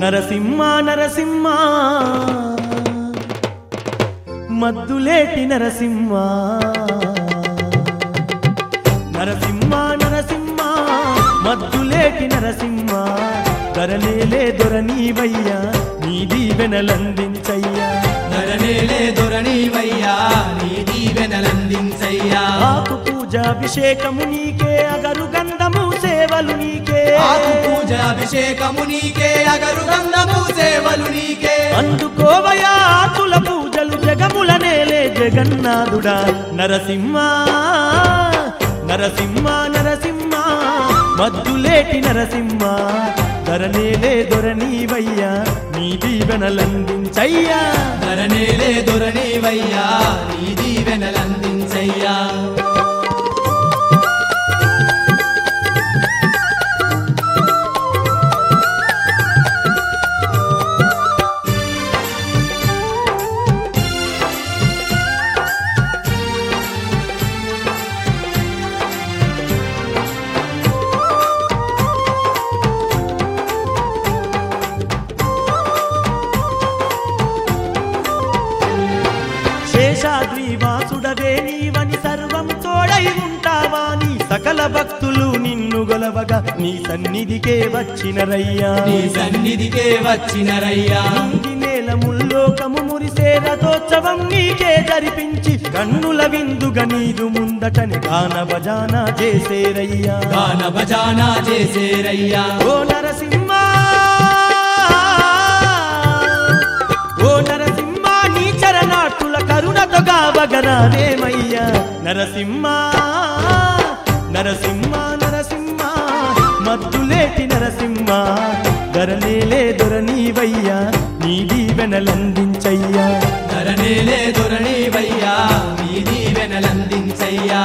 నరసింహ నరసింహ మద్దులేటి నరసింహ నరసింహ నరసింహ మద్దులేటి నరసింహ ధరనేలే దొరనీవయ్యా నీ దీవెనలందించయ్యా ధరనేలే దొరనీవయ్యా నీ దీవెనలందించయ్యా ఆకు పూజాభిషేకము నీకే అగరు గంధము సేవలు నీకే ఆకు పూజాభిషేకము నీకే అగరు గంధము సేవలు నీకే అందుకోవయా ఆకుల పూజలు జగముల నేలే జగన్నాథుడా నరసింహ నరసింహ నరసింహ మద్దులేటి నరసింహ ధరనేలే దొరనీవయ్యా నీ దీవెనలందించయ్యా ధరనేలే దొరనీవయ్యా నీ దీవెనలందించయ్యా శేషాద్రివాసుడవే నీవని సర్వం తోడై ఉంటావాని సకల భక్తులు నిన్ను గొలవగా నీ సన్నిధికే వచ్చినరయ్యా నీ సన్నిధికే వచ్చినరయ్యా నేల ముల్లోకము మురిసే రథోత్సవం నీకే జరిపించి కన్నుల విందుగా నీదు ముందటని గాన భజానా చేసేరయ్యా గాన భజానా చేసేరయ్యా ఓ నరసింహ ఓ నరసింహ నీ చరణాటుల కరుణతో గావగరావేమయ్యా నరసింహ నరసింహ నరసింహ మద్దులేటి నరసింహ ధరనేలే దొరనీవయ్యా నీ దీవెనలందించయ్యా ధరనేలే దొరనీవయ్యా నీ దీవెనలందించయ్యా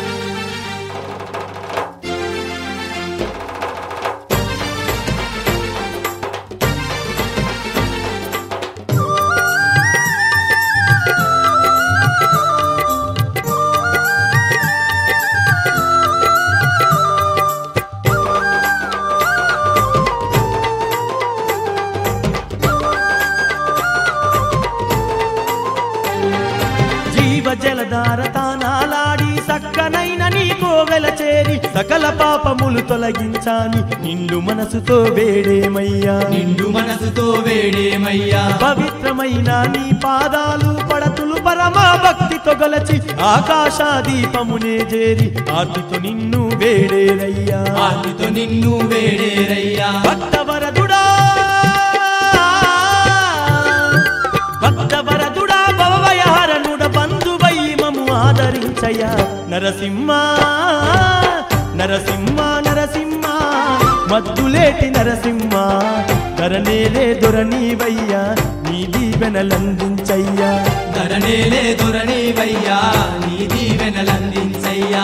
జలధార తానాలాడి సక్కనైన నీ కోవెల చేరి సకల పాపములు తొలగించాని నిండు మనసుతో వేడేమయ్యా నిండు మనసుతో వేడేమయ్యా పవిత్రమైన నీ పాదాలు పడతులు పరమా భక్తితో గలచి ఆకాశాదీపమునే చేరి ఆర్తితో నిన్ను వేడేరయ్యా ఆర్తితో నిన్ను వేడేరయ్యా భక్తవరదుడా భక్తవరదుడా భవభయహరణుడ బంధువై మము ఆదరించయ్యా నరసింహ నరసింహ నరసింహ మద్దులేటి నరసింహ ధరనేలే దొరనీవయ్యా నీ దీవెనలందించయ్యా ధరనేలే దొరనీవయ్యా నీ దీవెనలందించయ్యా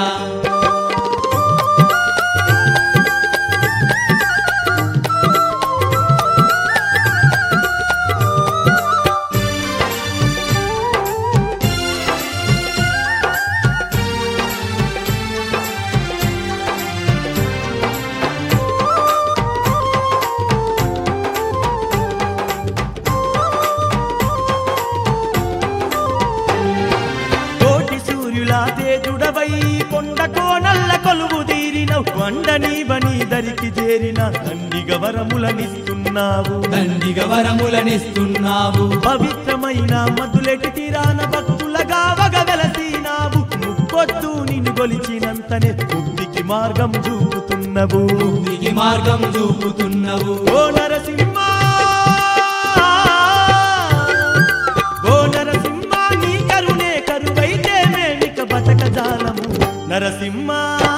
తేజుడవై కొండ కోనల్ల కొలువు తీరినవు వండనీవని దరికి చేరిన దండిగ వరములనిస్తున్నావు దండిగ వరములనిస్తున్నావు పవిత్రమైన మధులెటి తీరాన భక్తులగా వగవెలసినావు ముక్కొద్దు నిన్ను గొలిచినంతనే ముక్తికి మార్గం చూపుతున్నవు ముక్తికి మార్గం చూపుతున్నవు ఓ నరసింహ ఓ నరసింహ నీ కరుణే కరువైతే మేమిక బతకజాలము నరసింహ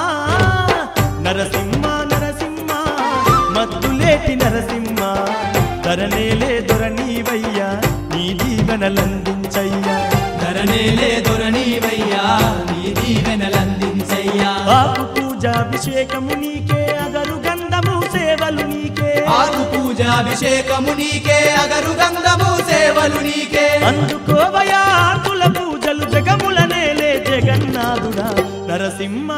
నరసింహ నరసింహ మద్దులేటి నరసింహ ధరనేలే దొరనీవయ్యా నీ దీవెనలందించయ్యా ధరనేలే దొరనీవయ్యా నీ దీవెనలందించయ్యా ఆకు పూజాభిషేకము నీకే అగరు గంధము సేవలు నీకే ఆకు పూజాభిషేకము నీకే అగరు గంధము సేవలు నీకే అందుకోవయా ఆకుల పూజలు జగముల నేలే జగన్నాథుడా నరసింహ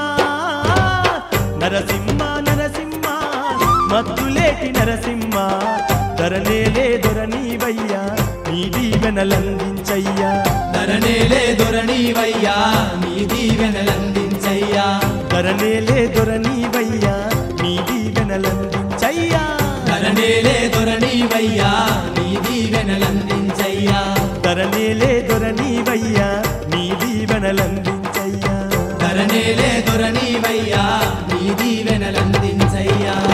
నరసింహ నరసింహ మద్దులేటి నరసింహ ధరనేలే దొరనీవయ్యా నీ దీవెనలందించయ్యా ధరనేలే దొరనీవయ్యా నీ దీవెనలందించయ్యా ధరనేలే దొరనీవయ్యా నీ దీవెనలందించయ్యా ధరనేలే దొరనీవయ్యా నీ దీవెనలందించయ్యా ధరనేలే దొరనీవయ్యా నీ దీవెనలందించయ్యా ధరనేలే దొరనీవయ్యా నీ దీవెనలందించయ్యా